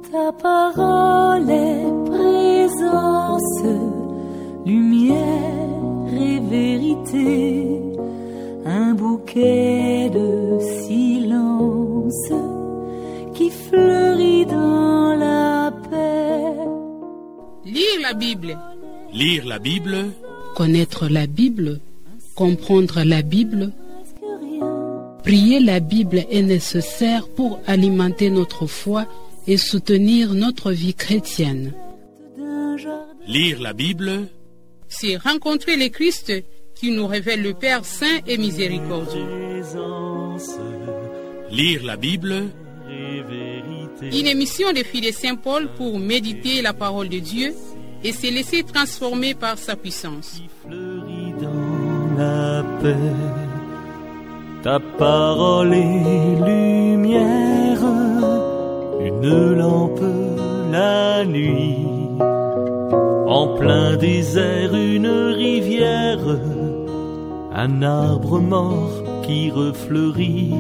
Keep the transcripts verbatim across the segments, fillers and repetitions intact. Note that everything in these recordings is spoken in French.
Ta parole est présence, lumière et vérité, un bouquet de silence qui fleurit dans la paix. Lire la Bible. Lire la Bible. Connaître la Bible, comprendre la Bible. Prier la Bible est nécessaire pour alimenter notre foi et soutenir notre vie chrétienne. Lire la Bible, c'est rencontrer le Christ qui nous révèle le Père saint et miséricordieux. Lire la Bible, une émission des filles de Saint Paul pour méditer la parole de Dieu et se laisser transformer par sa puissance. Dans la paix, ta parole est lumière, une lampe la nuit, en plein désert une rivière, un arbre mort qui refleurit.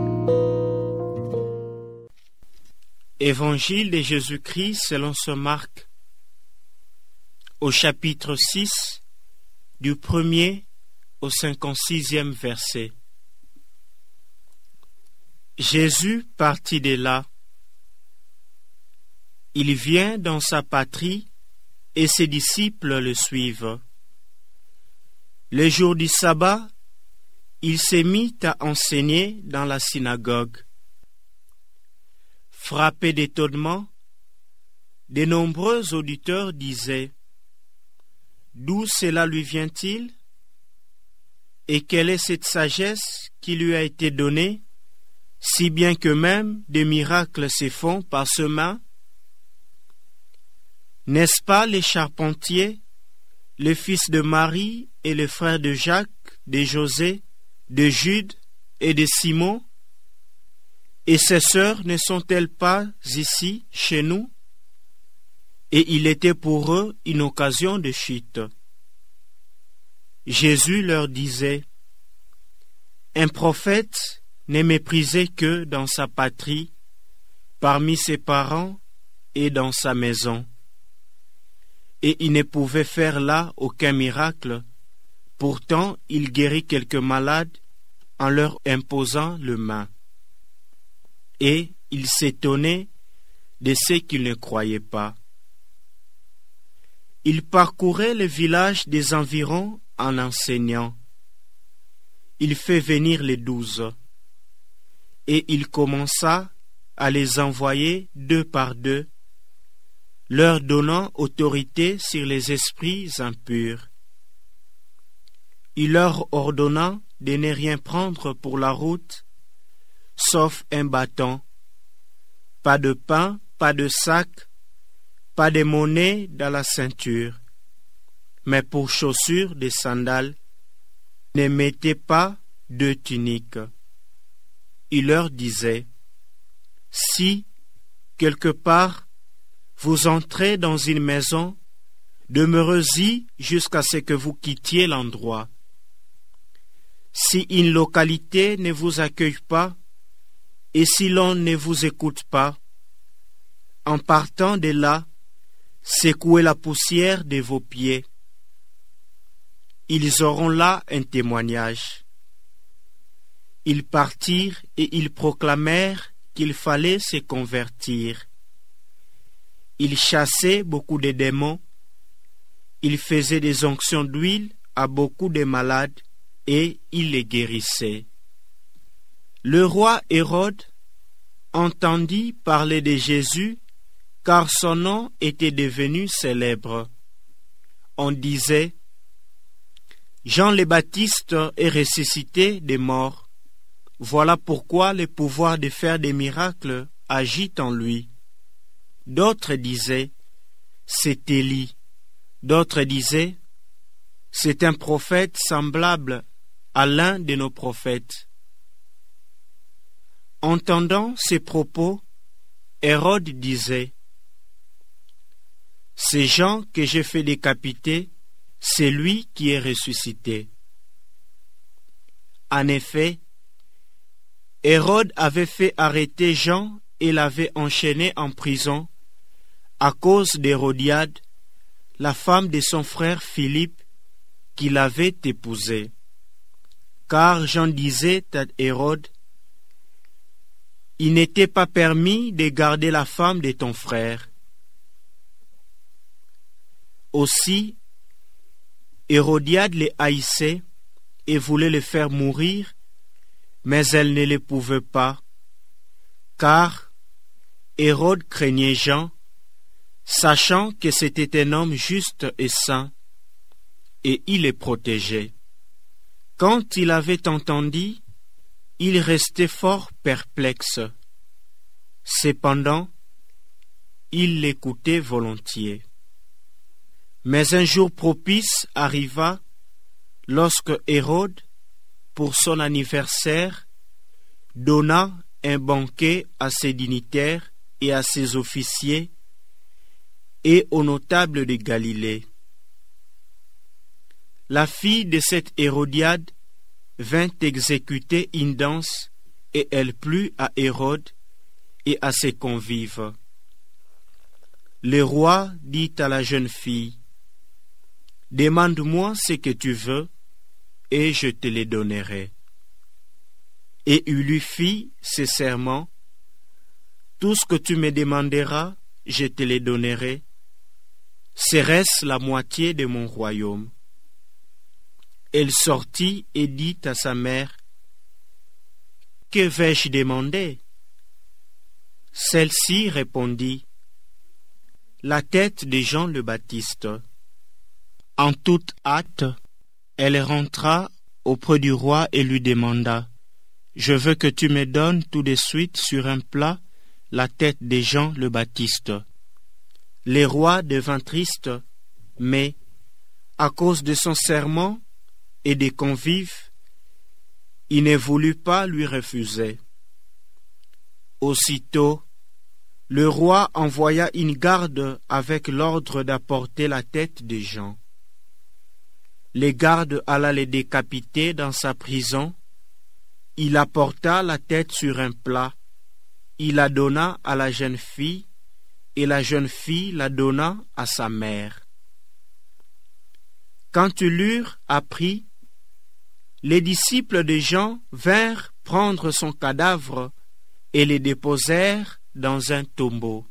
Évangile de Jésus-Christ selon saint Marc, au chapitre six, du premier au cinquante-sixième verset. Jésus partit de là. Il vient dans sa patrie et ses disciples le suivent. Le jour du sabbat, il s'est mis à enseigner dans la synagogue. Frappé d'étonnement, de nombreux auditeurs disaient: d'où cela lui vient-il? Et quelle est cette sagesse qui lui a été donnée, si bien que même des miracles se font par ce main? N'est-ce pas les charpentiers, le fils de Marie et le frère de Jacques, de José, de Jude et de Simon? Et ses sœurs ne sont-elles pas ici, chez nous? Et il était pour eux une occasion de chute. Jésus leur disait: un prophète n'est méprisé que dans sa patrie, parmi ses parents et dans sa maison. Et il ne pouvait faire là aucun miracle. Pourtant, il guérit quelques malades en leur imposant les mains. Et il s'étonnait de ceux qui ne croyaient pas. Il parcourait les villages des environs en enseignant. Il fait venir les douze. Et il commença à les envoyer deux par deux, leur donnant autorité sur les esprits impurs. Il leur ordonna de ne rien prendre pour la route, sauf un bâton, pas de pain, pas de sac, pas de monnaie dans la ceinture, mais pour chaussures des sandales, ne mettez pas de tunique. Il leur disait: si, quelque part, vous entrez dans une maison, demeurez-y jusqu'à ce que vous quittiez l'endroit. Si une localité ne vous accueille pas, et si l'on ne vous écoute pas, en partant de là, secouez la poussière de vos pieds. Ils auront là un témoignage. Ils partirent et ils proclamèrent qu'il fallait se convertir. Ils chassaient beaucoup de démons. Ils faisaient des onctions d'huile à beaucoup de malades et ils les guérissaient. Le roi Hérode entendit parler de Jésus car son nom était devenu célèbre. On disait: Jean le Baptiste est ressuscité des morts. Voilà pourquoi le pouvoir de faire des miracles agit en lui. D'autres disaient: c'est Élie. D'autres disaient: c'est un prophète semblable à l'un de nos prophètes. Entendant ces propos, Hérode disait: c'est Jean que j'ai fait décapiter, c'est lui qui est ressuscité. En effet, Hérode avait fait arrêter Jean et l'avait enchaîné en prison à cause d'Hérodiade, la femme de son frère Philippe, qui l'avait épousé. Car Jean disait à Hérode, « Il n'était pas permis de garder la femme de ton frère. » Aussi, Hérodiade le haïssait et voulait le faire mourir, mais elle ne le pouvait pas, car Hérode craignait Jean, sachant que c'était un homme juste et saint, et il le protégeait. Quand il avait entendu, il restait fort perplexe. Cependant, il l'écoutait volontiers. Mais un jour propice arriva lorsque Hérode, pour son anniversaire, donna un banquet à ses dignitaires et à ses officiers et aux notables de Galilée. La fille de cette Hérodiade vint exécuter une danse et elle plut à Hérode et à ses convives. Le roi dit à la jeune fille, « Demande-moi ce que tu veux et je te le donnerai. » Et il lui fit ce serment, « Tout ce que tu me demanderas, je te le donnerai. Serait-ce la moitié de mon royaume? » Elle sortit et dit à sa mère, « Que vais-je demander? » Celle-ci répondit, « La tête de Jean le Baptiste. » En toute hâte, elle rentra auprès du roi et lui demanda, « Je veux que tu me donnes tout de suite sur un plat la tête de Jean le Baptiste. » Le roi devint triste, mais, à cause de son serment et des convives, il ne voulut pas lui refuser. Aussitôt, le roi envoya une garde avec l'ordre d'apporter la tête de Jean. Les gardes alla les décapiter dans sa prison. Il apporta la tête sur un plat. Il la donna à la jeune fille, et la jeune fille la donna à sa mère. Quand ils l'eurent appris, les disciples de Jean vinrent prendre son cadavre et le déposèrent dans un tombeau.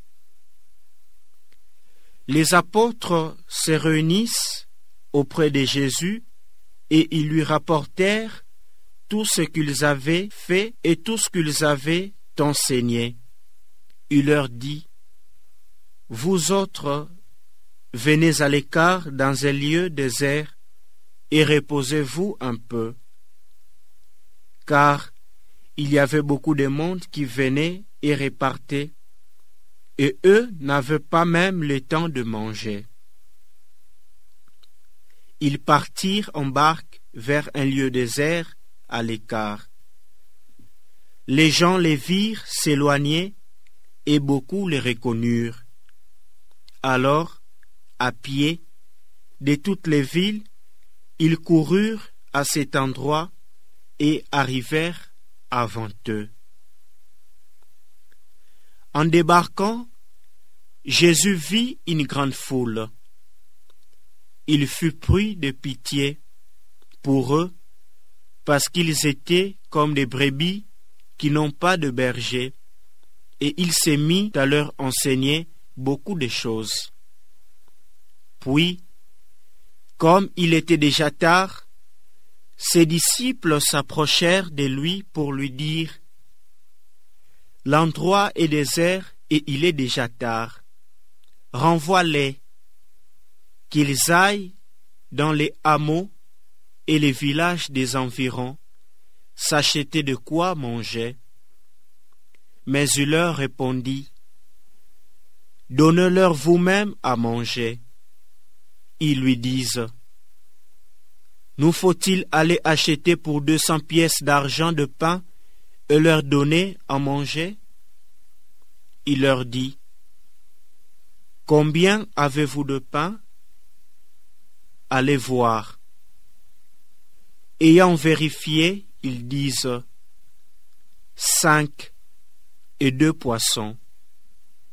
Les apôtres se réunissent auprès de Jésus et ils lui rapportèrent tout ce qu'ils avaient fait et tout ce qu'ils avaient enseigné. Il leur dit, « Vous autres, venez à l'écart dans un lieu désert et reposez-vous un peu. » Car il y avait beaucoup de monde qui venait et repartait, et eux n'avaient pas même le temps de manger. Ils partirent en barque vers un lieu désert à l'écart. Les gens les virent s'éloigner et beaucoup les reconnurent. Alors, à pied, de toutes les villes, ils coururent à cet endroit et arrivèrent avant eux. En débarquant, Jésus vit une grande foule. Il fut pris de pitié pour eux, parce qu'ils étaient comme des brebis qui n'ont pas de berger, et il s'est mis à leur enseigner beaucoup de choses. Puis, comme il était déjà tard, ses disciples s'approchèrent de lui pour lui dire, « L'endroit est désert et il est déjà tard. Renvoie-les, qu'ils aillent dans les hameaux et les villages des environs, s'acheter de quoi manger. » Mais il leur répondit, « Donnez-leur vous-même à manger. » Ils lui disent, « Nous faut-il aller acheter pour deux cents pièces d'argent de pain et leur donner à manger? » Il leur dit, « Combien avez-vous de pain? Allez voir. » Ayant vérifié, ils disent, « Cinq et deux poissons. »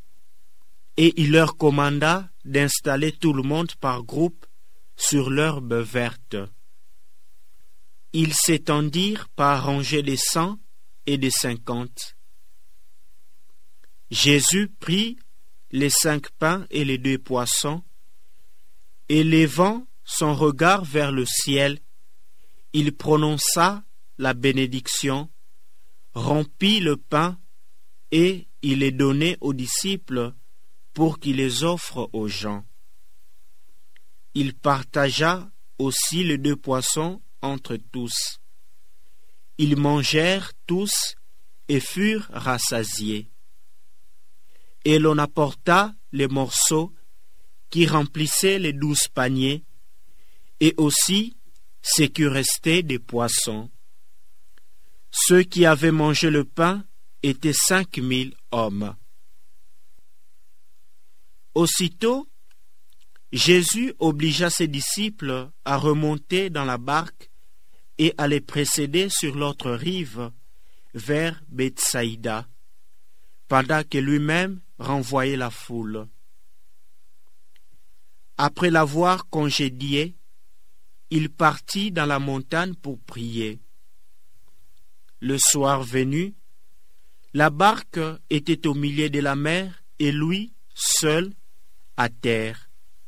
et il leur commanda d'installer tout le monde par groupe sur l'herbe verte. Ils s'étendirent par rangées des cent et des cinquante. Jésus prit les cinq pains et les deux poissons, et levant son regard vers le ciel, il prononça la bénédiction, rompit le pain, et il les donnait aux disciples pour qu'ils les offrent aux gens. Il partagea aussi les deux poissons entre tous. Ils mangèrent tous et furent rassasiés. Et l'on apporta les morceaux qui remplissaient les douze paniers, et aussi ce qui restait des poissons. Ceux qui avaient mangé le pain étaient cinq mille hommes. Aussitôt, Jésus obligea ses disciples à remonter dans la barque et à les précéder sur l'autre rive, vers Bethsaïda, pendant que lui-même renvoyait la foule. Après l'avoir congédié, il partit dans la montagne pour prier. Le soir venu, la barque était au milieu de la mer et lui, seul, à terre.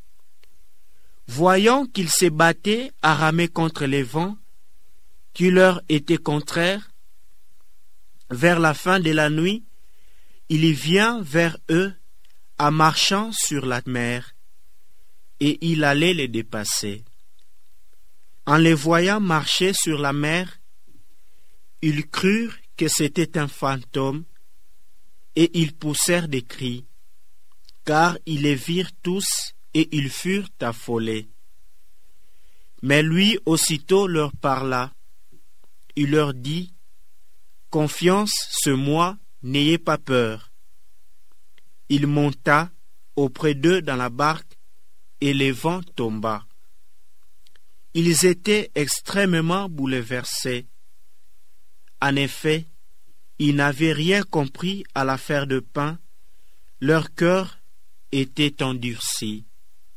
Voyant qu'il se battait à ramer contre les vents, qui leur étaient contraires, vers la fin de la nuit, il y vient vers eux en marchant sur la mer, et il allait les dépasser. En les voyant marcher sur la mer, ils crurent que c'était un fantôme, et ils poussèrent des cris, car ils les virent tous, et ils furent affolés. Mais lui aussitôt leur parla. Il leur dit, « Confiance sur moi, n'ayez pas peur. » Il monta auprès d'eux dans la barque, et le vent tomba. Ils étaient extrêmement bouleversés. En effet, ils n'avaient rien compris à l'affaire de pain, leur cœur était endurci.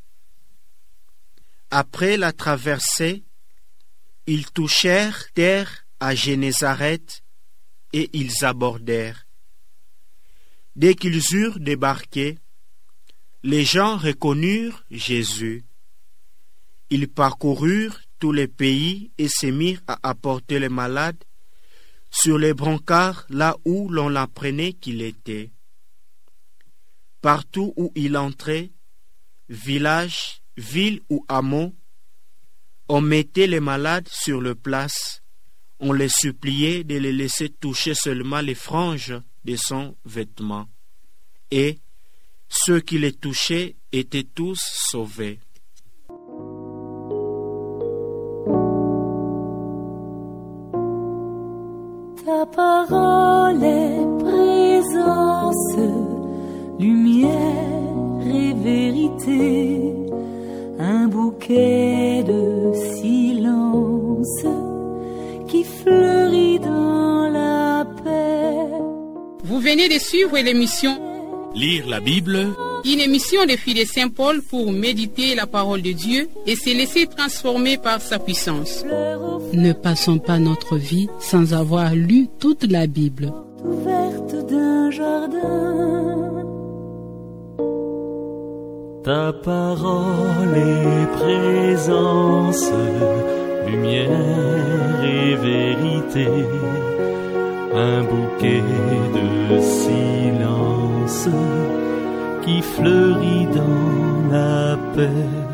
Après la traversée, ils touchèrent terre à Génézareth et ils abordèrent. Dès qu'ils eurent débarqué, les gens reconnurent Jésus. Ils parcoururent tous les pays et se mirent à apporter les malades sur les brancards là où l'on l'apprenait qu'il était. Partout où il entrait, village, ville ou hameau, on mettait les malades sur le place, on les suppliait de les laisser toucher seulement les franges de son vêtement. Et ceux qui les touchaient étaient tous sauvés. Ta parole est présence, lumière et vérité, un bouquet de silence qui fleurit dans la paix. Vous venez de suivre l'émission Lire la Bible, une émission des filles de Saint-Paul pour méditer la parole de Dieu et se laisser transformer par sa puissance. Ne passons pas notre vie sans avoir lu toute la Bible. Ouverte d'un jardin. Ta parole est présence, lumière et vérité, un bouquet de silence qui fleurit dans la paix.